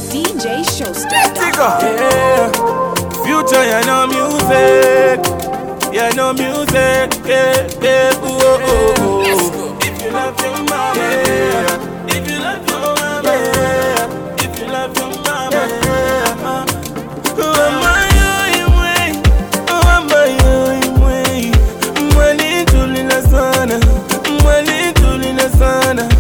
DJ Showstopper. Yeah, future, you know music. You know music. Yeah, ooh, oh, oh, oh. Let's go. If you love your mama, yeah. If you love your mama, yeah. If you love your mama, yeah. Who am I? Who am I? Mwali tulina sana, mwali tulina sana.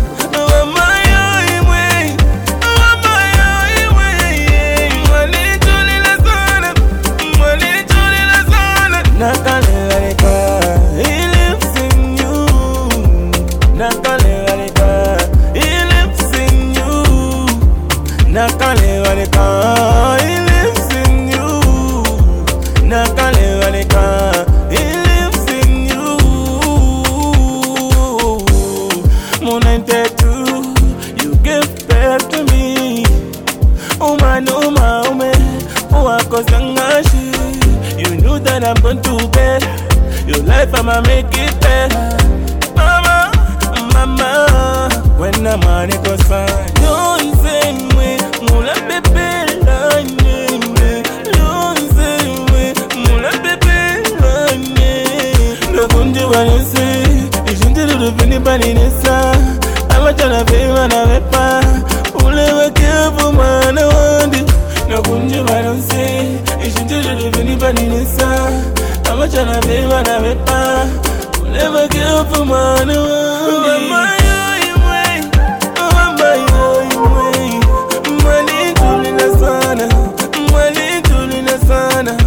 You knew that I'm going to bed. Your life I'ma make it better. Mama, mama, when the money goes fine, don't say me, mula bebe lanye. Don't say me, mula bebe lanye. No kunje wanese, ishinte lulubini bani nesa. I'ma tryna pay mana vepa, ule wakevu mana wandi. No kunje wanese, ishinte lulubini bani nesa. I'm tryna be what I be. We'll never give up money. Money to the sun, money to the sun.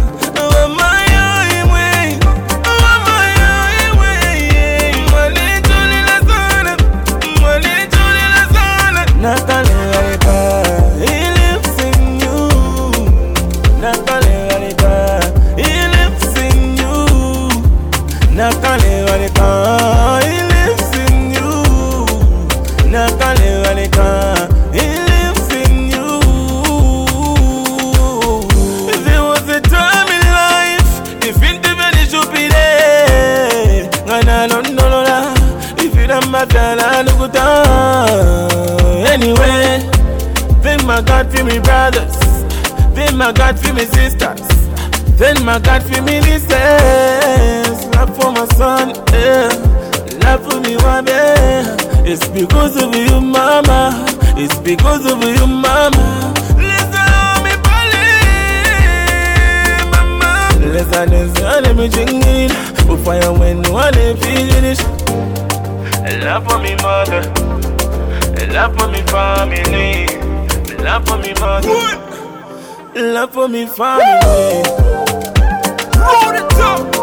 Anyway, thank my God for me brothers, thank my God for me sisters, thank my God for me listeners. Love for my son, yeah. Love for me one, yeah. It's because of you, mama. It's because of you, mama. Listen me, mama. Listen, let me drink it. Before you win, one finish. Love for me mother, love for me family, love for me mother, love for me family. Roll it up.